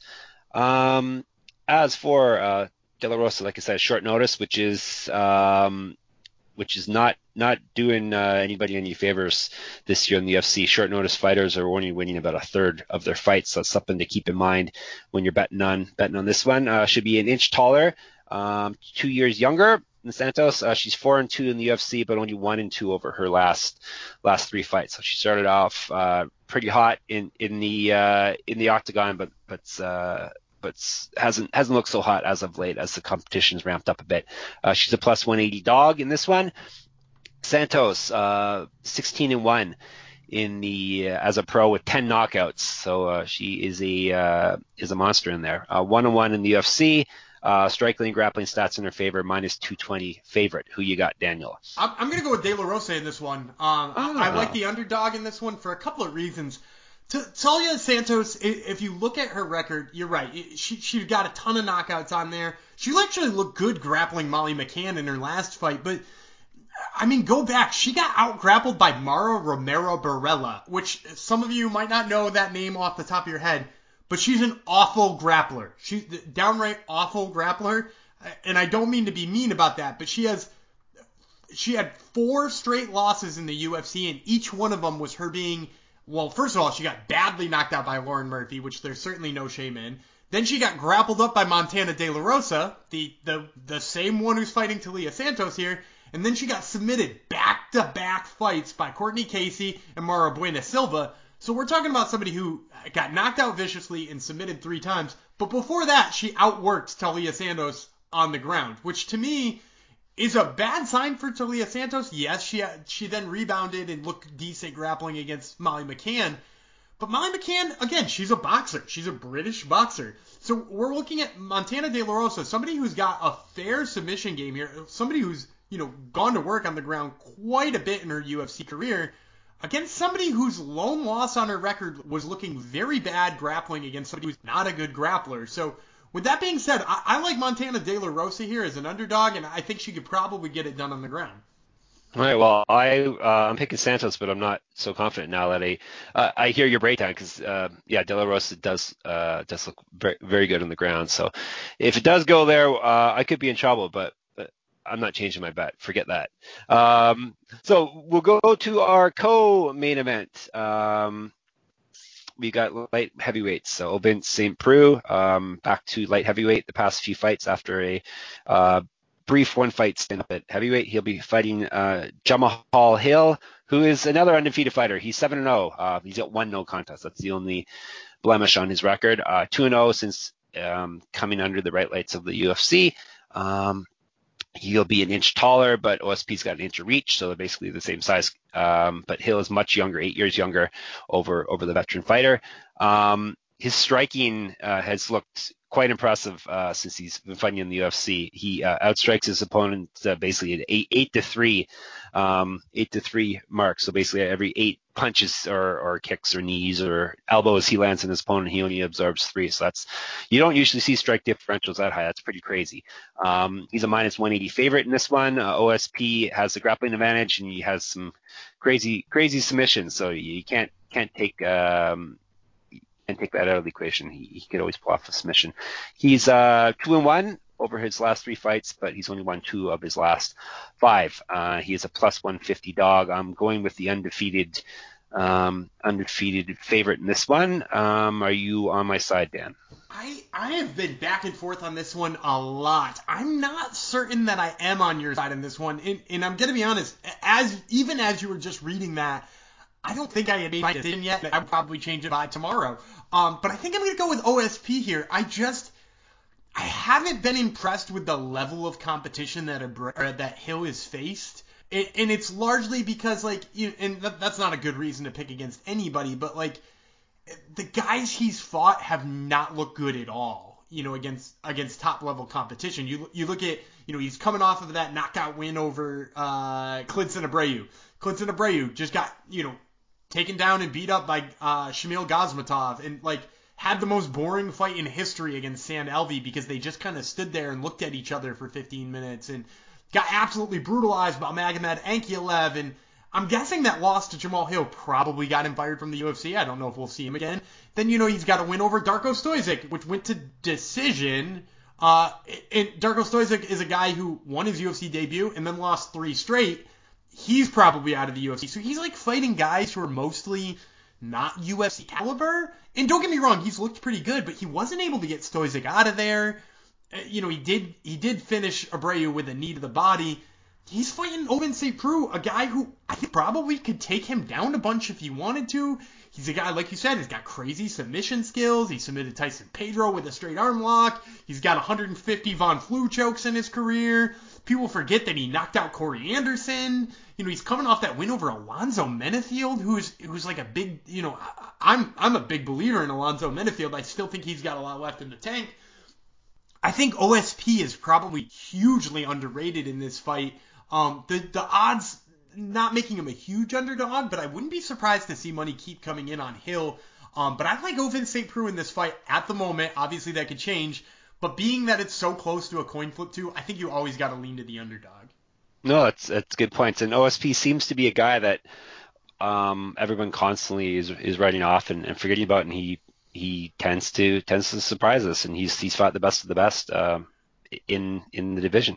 Um, as for uh, De La Rosa, like I said, short notice, which is um, which is not not doing uh, anybody any favors this year in the U F C. Short notice fighters are only winning about a third of their fights, so that's something to keep in mind when you're betting on betting on this one. Uh, should be an inch taller, um, two years younger than Santos. Uh, she's four and two in the U F C, but only one and two over her last last three fights. So she started off uh, pretty hot in in the uh, in the octagon, but but. Uh, but hasn't hasn't looked so hot as of late as the competition's ramped up a bit. Uh, she's a plus one eighty dog in this one. Santos, uh, sixteen and one in the uh, as a pro with ten knockouts, so uh, she is a uh, is a monster in there. Uh, one and one in the U F C. Uh, striking and grappling stats in her favor, minus two twenty favorite. Who you got, Daniel? I'm, I'm going to go with De La Rosa in this one. Um, oh. I, I like the underdog in this one for a couple of reasons. T- Talia Santos, if you look at her record, you're right. She she got a ton of knockouts on there. She actually looked good grappling Molly McCann in her last fight, but I mean, go back. She got out-grappled by Mara Romero Barella, which some of you might not know that name off the top of your head, but she's an awful grappler. She's a downright awful grappler, and I don't mean to be mean about that, but she has she had four straight losses in the U F C, and each one of them was her being, well, first of all, she got badly knocked out by Lauren Murphy, which there's certainly no shame in. Then she got grappled up by Montana De La Rosa, the the the same one who's fighting Talia Santos here. And then she got submitted back-to-back fights by Courtney Casey and Mara Buena Silva. So we're talking about somebody who got knocked out viciously and submitted three times. But before that, she outworked Talia Santos on the ground, which to me is a bad sign for Talia Santos. Yes, she she then rebounded and looked decent grappling against Molly McCann. But Molly McCann, again, she's a boxer. She's a British boxer. So we're looking at Montana De La Rosa, somebody who's got a fair submission game here, somebody who's, you know, gone to work on the ground quite a bit in her U F C career, against somebody whose lone loss on her record was looking very bad grappling against somebody who's not a good grappler. So with that being said, I, I like Montana De La Rosa here as an underdog, and I think she could probably get it done on the ground. All right. Well, I uh, I'm picking Santos, but I'm not so confident now that I uh, I hear your breakdown because uh, yeah, De La Rosa does uh, does look very, very good on the ground. So if it does go there, uh, I could be in trouble, but, but I'm not changing my bet. Forget that. Um, so we'll go to our co-main event. Um, we got light heavyweights. So Ovince Saint Preux um, back to light heavyweight the past few fights after a uh, brief one fight stand up at heavyweight. He'll be fighting uh, Jamahal Hill, who is another undefeated fighter. He's seven and oh. Uh, he's got one no contest. That's the only blemish on his record. Uh, two and oh since um, coming under the right lights of the U F C. Um, he'll be an inch taller, but O S P's got an inch of reach, so they're basically the same size. Um, but Hill is much younger, eight years younger over over the veteran fighter. Um, his striking uh, has looked quite impressive uh, since he's been fighting in the U F C. He uh, outstrikes his opponent uh, basically at eight, eight to three, um, eight to three mark. So basically every eight punches or, or kicks or knees or elbows he lands in his opponent, he only absorbs three. So that's, you don't usually see strike differentials that high. That's pretty crazy. Um, he's a minus one eighty favorite in this one. Uh, O S P has the grappling advantage and he has some crazy, crazy submissions. So you can't, can't take, um, and take that out of the equation. He, he could always pull off a submission. He's uh, two and one over his last three fights, but he's only won two of his last five. Uh, he is a plus one fifty dog. I'm going with the undefeated, um, undefeated favorite in this one. Um, are you on my side, Dan? I, I have been back and forth on this one a lot. I'm not certain that I am on your side in this one, and, and I'm going to be honest, as even as you were just reading that, I don't think I had made my decision yet. I would probably change it by tomorrow. Um, but I think I'm going to go with O S P here. I just, I haven't been impressed with the level of competition that Abra- or that Hill has faced. And, and it's largely because, like, you, and that, that's not a good reason to pick against anybody, but, like, the guys he's fought have not looked good at all, you know, against against top level competition. You you look at, you know, he's coming off of that knockout win over uh, Clinton Abreu. Clinton Abreu just got, you know, taken down and beat up by uh, Shamil Gazmatov and, like, had the most boring fight in history against Sam Alvey because they just kind of stood there and looked at each other for fifteen minutes and got absolutely brutalized by Magomed Ankalaev. And I'm guessing that loss to Jamal Hill probably got him fired from the U F C. I don't know if we'll see him again. Then, you know, he's got a win over Darko Stojic, which went to decision. Uh, and Darko Stojic is a guy who won his U F C debut and then lost three straight. He's probably out of the U F C. So he's like fighting guys who are mostly not U F C caliber. And don't get me wrong, he's looked pretty good, but he wasn't able to get Stojic out of there. You know, he did he did finish Abreu with a knee to the body. He's fighting Ovince Saint Preux, a guy who I think probably could take him down a bunch if he wanted to. He's a guy, like you said, he's got crazy submission skills. He submitted Tyson Pedro with a straight arm lock. He's got one hundred fifty Von Flue chokes in his career. People forget that he knocked out Corey Anderson. You know, he's coming off that win over Alonzo Menefield, who's who's like a big, you know, I'm I'm a big believer in Alonzo Menefield. I still think he's got a lot left in the tank. I think O S P is probably hugely underrated in this fight. Um, the the odds not making him a huge underdog, but I wouldn't be surprised to see money keep coming in on Hill. Um, but I like Ovince Saint Preux in this fight at the moment. Obviously that could change, but being that it's so close to a coin flip too, I think you always got to lean to the underdog. No, that's that's good points. And O S P seems to be a guy that um, everyone constantly is is writing off and, and forgetting about, and he he tends to tends to surprise us, and he's he's fought the best of the best um, in in the division.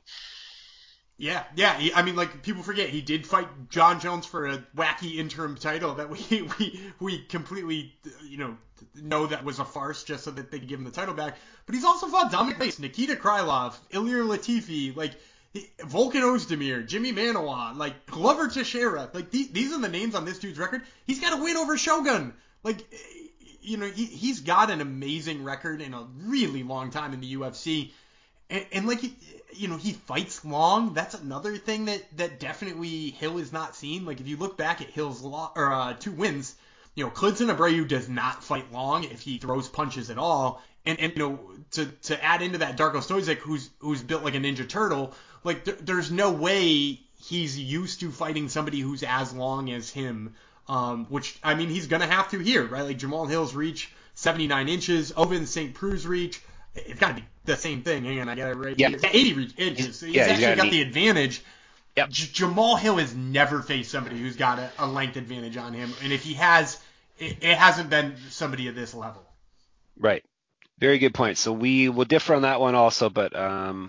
Yeah, yeah. He, I mean, like, people forget he did fight John Jones for a wacky interim title that we we we completely, you know, know that was a farce just so that they could give him the title back. But he's also fought Dominic Reyes, Nikita Krylov, Ilir Latifi, like Volkan Ozdemir, Jimmy Manawan, like Glover Teixeira. Like these, these are the names on this dude's record. He's got a win over Shogun. Like, you know, he, he's got an amazing record in a really long time in the U F C. And, and like, you know, he fights long. That's another thing that, that definitely Hill is not seen. Like, if you look back at Hill's lo- or uh, two wins, you know, Clinton Abreu does not fight long if he throws punches at all. And, and you know, to, to add into that Darko Stojic, who's who's built like a Ninja Turtle, like, th- there's no way he's used to fighting somebody who's as long as him. Um, which, I mean, he's going to have to here, right? Like, Jamal Hill's reach, seventy-nine inches. Ovince Saint Preux's reach, it's got to be the same thing. Hang on, I got it right yeah. here. eighty inches. So he's yeah, actually he's got, got the advantage. Yep. J- Jamal Hill has never faced somebody who's got a, a length advantage on him. And if he has, it, it hasn't been somebody at this level. Right. Very good point. So we will differ on that one also, but um,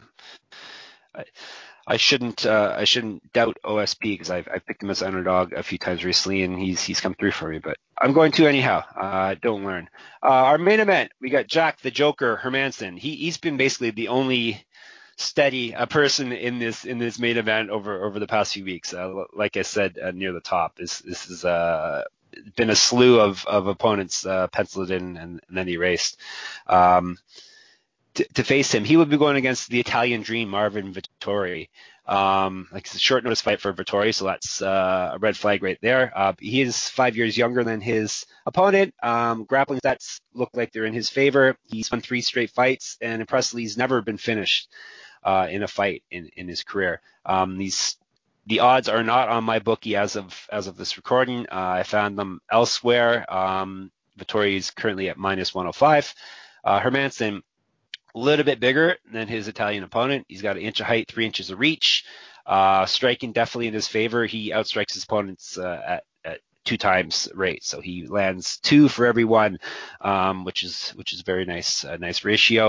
I, I shouldn't uh, I shouldn't doubt O S P because I've, I've picked him as an underdog a few times recently, and he's he's come through for me. But I'm going to anyhow. Uh, don't learn. Uh, our main event, we got Jack the Joker Hermansson. He he's been basically the only steady a person in this in this main event over over the past few weeks. Uh, like I said uh, near the top, this this is uh been a slew of of opponents uh, penciled in and, and then erased. Um, to, to face him. He would be going against the Italian Dream, Marvin Vettori. Um, like it's a short notice fight for Vettori, so that's uh, a red flag right there. Uh, he is five years younger than his opponent. Um, grappling stats look like they're in his favor. He's won three straight fights, and impressively, he's never been finished uh, in a fight in, in his career. Um, these the odds are not on my bookie as of as of this recording. Uh, I found them elsewhere. Um, Vettori is currently at minus one oh five. Uh, Hermansson, a little bit bigger than his Italian opponent. He's got an inch of height, three inches of reach. Uh, striking definitely in his favor. He outstrikes his opponents uh, at, at two times rate, so he lands two for every one, um, which is which is very nice, a nice ratio.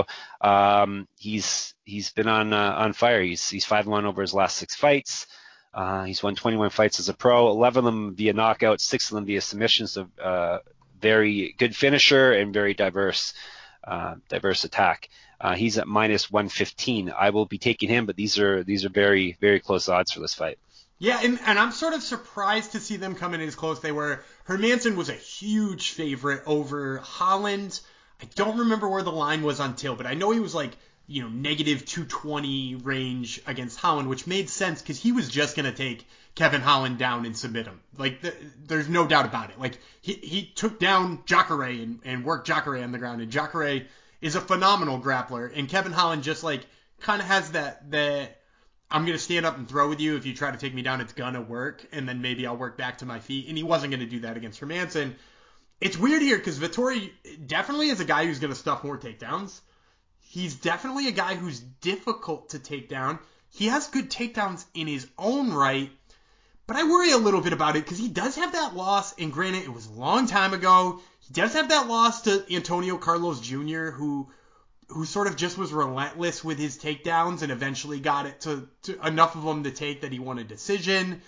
Um, he's he's been on uh, on fire. He's he's five and one over his last six fights. Uh, he's won twenty-one fights as a pro, eleven of them via knockout, six of them via submissions. So uh, very good finisher and very diverse, uh, diverse attack. Uh, he's at minus one fifteen. I will be taking him, but these are these are very very close odds for this fight. Yeah, and, and I'm sort of surprised to see them come in as close they were. Hermansson was a huge favorite over Holland. I don't remember where the line was on Till, but I know he was like, you know, negative two twenty range against Holland, which made sense because he was just going to take Kevin Holland down and submit him. Like, the, there's no doubt about it. Like, he, he took down Jacare and, and worked Jacare on the ground, and Jacare is a phenomenal grappler, and Kevin Holland just, like, kind of has that, that I'm going to stand up and throw with you. If you try to take me down, it's going to work, and then maybe I'll work back to my feet, and he wasn't going to do that against Hermansson. It's weird here because Vettori definitely is a guy who's going to stuff more takedowns. He's definitely a guy who's difficult to take down. He has good takedowns in his own right, but I worry a little bit about it because he does have that loss, and granted, it was a long time ago. He does have that loss to Antonio Carlos Junior, who who sort of just was relentless with his takedowns and eventually got it to, to enough of them to take that he won a decision.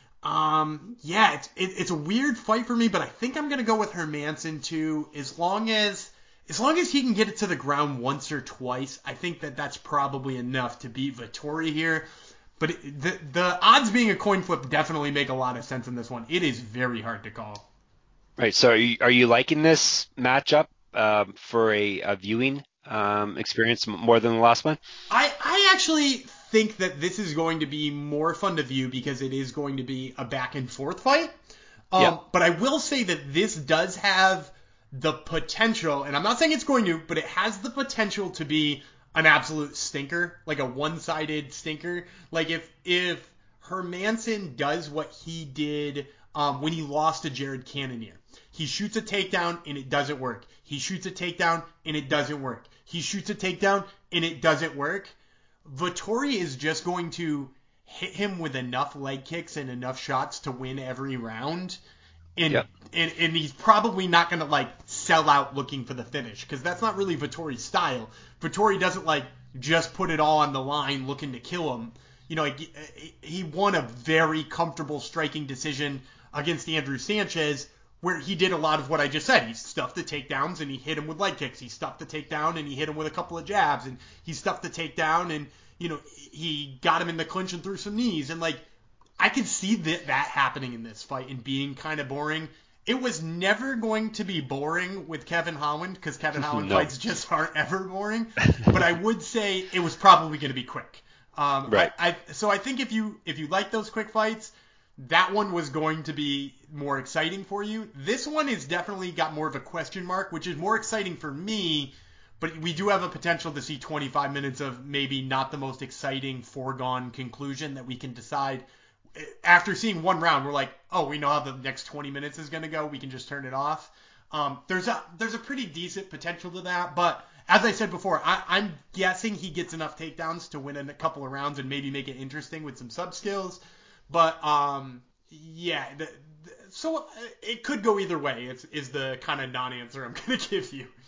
Um, yeah, it's it, it's a weird fight for me, but I think I'm gonna go with Hermansson too. As long as as long as he can get it to the ground once or twice, I think that that's probably enough to beat Vettori here. But it, the the odds being a coin flip definitely make a lot of sense in this one. It is very hard to call. Right. So are you, are you liking this matchup um, for a, a viewing um, experience more than the last one? I, I actually think that this is going to be more fun to view because it is going to be a back and forth fight. Um, Yep. But I will say that this does have the potential, and I'm not saying it's going to, but it has the potential to be an absolute stinker, like a one-sided stinker. Like if if Hermansson does what he did um, when he lost to Jared Cannonier. He shoots a takedown and it doesn't work. He shoots a takedown and it doesn't work. He shoots a takedown and it doesn't work. Vettori is just going to hit him with enough leg kicks and enough shots to win every round. And Yep. and, and he's probably not going to like sell out looking for the finish because that's not really Vettori's style. Vettori doesn't like just put it all on the line looking to kill him. You know, he, he won a very comfortable striking decision against Andrew Sanchez where he did a lot of what I just said. He stuffed the takedowns and he hit him with leg kicks. He stuffed the takedown and he hit him with a couple of jabs, and he stuffed the takedown and, you know, he got him in the clinch and threw some knees. And like, I could see that, that happening in this fight and being kind of boring. It was never going to be boring with Kevin Holland because Kevin Holland No. fights just aren't ever boring. But I would say it was probably going to be quick. Um, Right. I, I, so I think if you if you like those quick fights, that one was going to be more exciting for you. This one is definitely got more of a question mark, which is more exciting for me. But we do have a potential to see twenty-five minutes of maybe not the most exciting foregone conclusion that we can decide. After seeing one round, we're like, oh, we know how the next twenty minutes is going to go. We can just turn it off. Um, there's a there's a pretty decent potential to that. But as I said before, I, I'm guessing he gets enough takedowns to win a couple of rounds and maybe make it interesting with some sub skills. But um, yeah, the, the, so it could go either way. It's is the kind of non-answer I'm going to give you.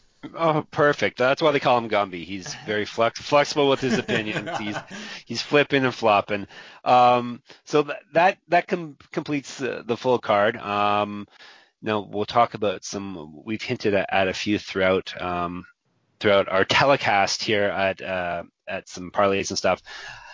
Oh, perfect. That's why they call him Gumby. He's very flex- flexible with his opinions. He's he's flipping and flopping. Um, so that that that com- completes the, the full card. Um, now we'll talk about some. We've hinted at, at a few throughout um, throughout our telecast here at uh, at some parlays and stuff.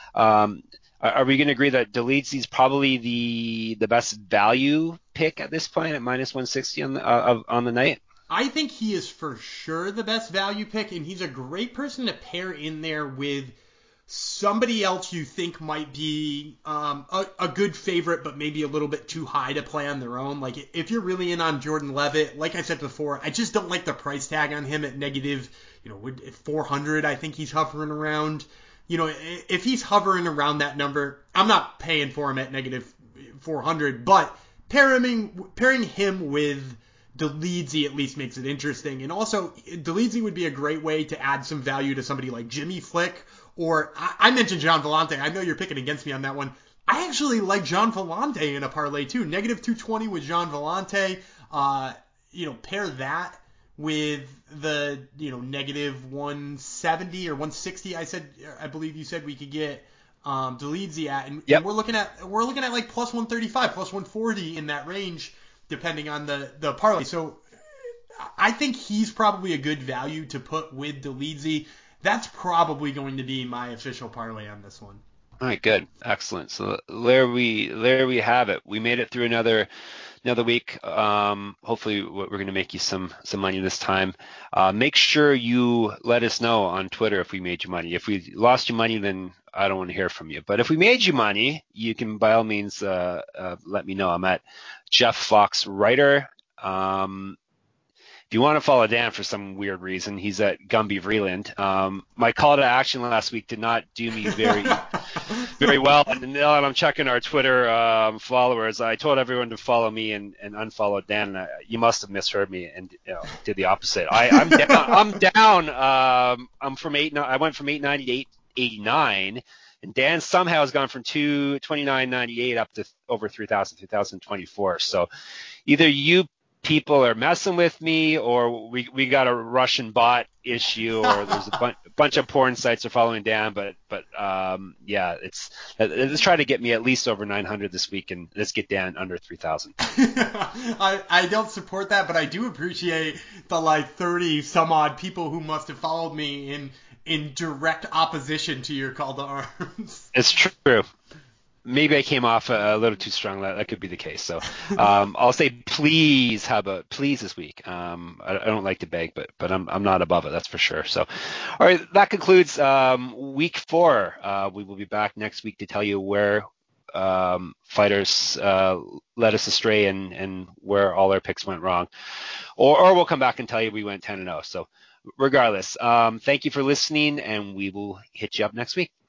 Um, are, are we going to agree that Dolidze's probably the the best value pick at this point at minus one sixty on the uh, on the night? I think he is for sure the best value pick, and he's a great person to pair in there with somebody else you think might be um, a, a good favorite, but maybe a little bit too high to play on their own. Like, if you're really in on Jordan Levitt, like I said before, I just don't like the price tag on him at negative, you know, four hundred. I think he's hovering around. You know, if he's hovering around that number, I'm not paying for him at negative four hundred, but pairing, pairing him with Deleedsy at least makes it interesting. And also, Deleedsy would be a great way to add some value to somebody like Jimmy Flick, or I, I mentioned John Vellante. I know you're picking against me on that one. I actually like John Vellante in a parlay too. Negative two twenty with John Vellante. Uh, you know, pair that with the, you know, negative one seventy or one sixty. I said, I believe you said we could get um, Deleedsy at, and, Yep. and we're looking at we're looking at like plus one thirty-five, plus one forty in that range, depending on the the parlay. So I think he's probably a good value to put with Deleedsy. That's probably going to be my official parlay on this one. All right, good, excellent. So there we there we have it. We made it through another another week. Um, hopefully, we're going to make you some some money this time. Uh, make sure you let us know on Twitter if we made you money. If we lost you money, then I don't want to hear from you. But if we made you money, you can by all means uh, uh, let me know. I'm at Jeff Fox Writer. Um, If you want to follow Dan for some weird reason, he's at Gumby Vreeland. Um, my call to action last week did not do me very, very well. And now that I'm checking our Twitter um, followers, I told everyone to follow me and, and unfollow Dan. Uh, you must have misheard me and you know, did the opposite. I, I'm down. I'm down. Um, I'm from eight. I went from eight ninety to eight eighty-nine. And Dan somehow has gone from two twenty-nine ninety-eight up to over three thousand, three thousand twenty-four. So either you people are messing with me, or we we got a Russian bot issue, or there's a bunch bunch of porn sites are following Dan. But but um yeah, it's let's try to get me at least over nine hundred this week, and let's get Dan under three thousand. I I don't support that, but I do appreciate the like thirty some odd people who must have followed me in in direct opposition to your call to arms. It's true. Maybe I came off a, a little too strong. That, that could be the case. So um, I'll say please. How about please this week? Um, I, I don't like to beg, but but I'm I'm not above it. That's for sure. So all right, that concludes um, week four. Uh, we will be back next week to tell you where um, fighters uh, led us astray and and where all our picks went wrong, or or we'll come back and tell you we went ten and oh. So regardless, um, thank you for listening, and we will hit you up next week.